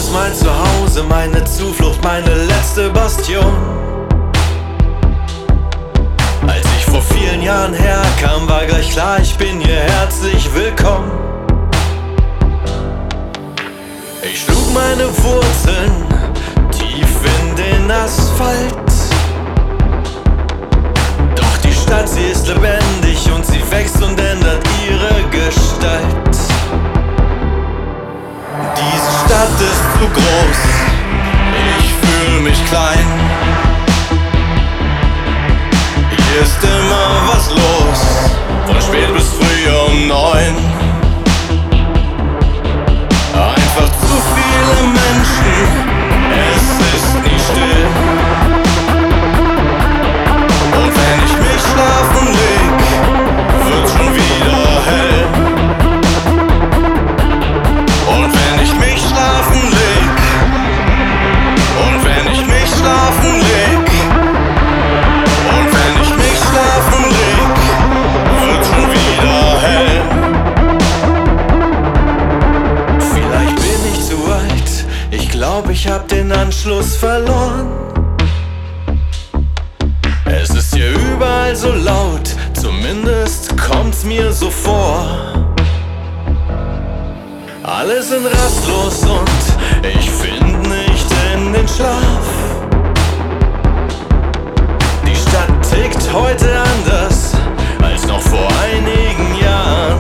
ist mein Zuhause, meine Zuflucht, meine letzte Bastion. Als ich vor vielen Jahren herkam, war gleich klar, ich bin hier herzlich willkommen. Ich schlug meine Wurzeln tief in den Asphalt. Doch die Stadt, sie ist lebendig und sie wächst und ändert ihre Gestalt. Diese Stadt ist zu groß, ich fühl mich klein. Hier ist immer was los, von spät bis früh um 9. Einfach zu viele Menschen, es ist nie still. Und wenn ich mich schlafen leg, wird schon wieder hell. Und wenn ich mich schlafen leg, und wenn ich mich schlafen leg, und wenn ich mich schlafen leg, wird schon wieder hell. Vielleicht bin ich zu alt, ich glaub, ich hab den Anschluss verloren. Es ist hier überall so laut, zumindest kommt's mir so vor. Alle sind rastlos und ich find nicht in den Schlaf. Die Stadt tickt heute anders als noch vor einigen Jahren.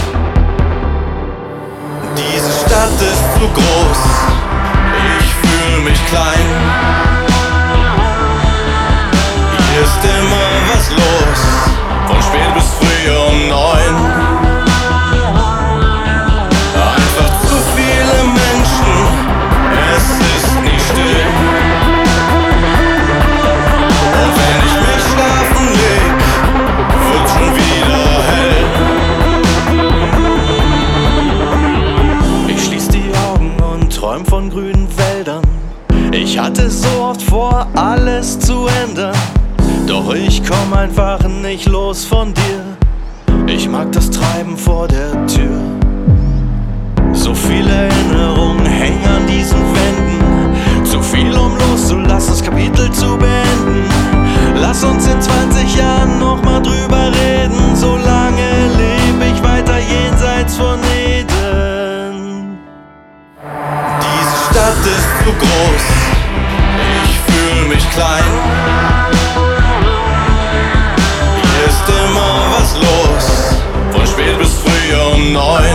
Diese Stadt ist zu groß, ich fühl mich klein. Hier ist immer was los, von spät bis früh um 9. Einfach zu viele Menschen, es ist nie still. Und wenn ich mich schlafen leg, wird schon wieder hell. Ich schließ die Augen und träum von grünen Wäldern. Ich hatte so oft vor, alles zu ändern. Doch ich komm einfach nicht los von dir. Ich mag das Treiben vor der Tür. So viele Erinnerungen hängen an diesen Wänden. Zu viel um loszulassen, das Kapitel zu beenden. Lass uns in 20 Jahren nochmal drüber reden. Solange leb ich weiter jenseits von Eden. Diese Stadt ist zu groß, ich fühl mich klein. Hier ist immer was los, von spät bis früh um 9.